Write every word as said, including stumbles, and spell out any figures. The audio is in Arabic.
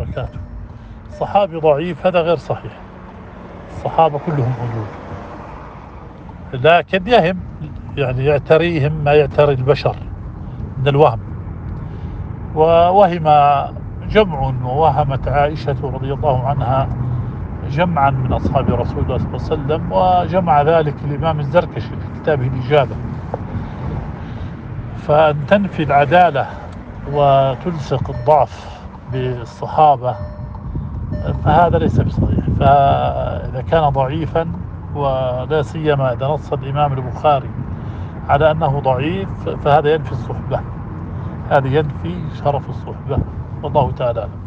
وبركاته. صحابي ضعيف هذا غير صحيح، الصحابة كلهم عدول، لكن يهم يعني يعتريهم ما يعتري البشر من الوهم. ووهم جمع، ووهمت عائشة رضي الله عنها جمعا من أصحاب رسول الله صلى الله عليه وسلم، وجمع ذلك الإمام الزركشي في كتابه الإجابة. فأن تنفي العدالة وتلصق الضعف بالصحابة فهذا ليس بصحيح. فإذا كان ضعيفا، ولا سيما إذا نص الإمام البخاري على أنه ضعيف، فهذا ينفي الصحبة، هذا ينفي شرف الصحبة، والله تعالى أعلم.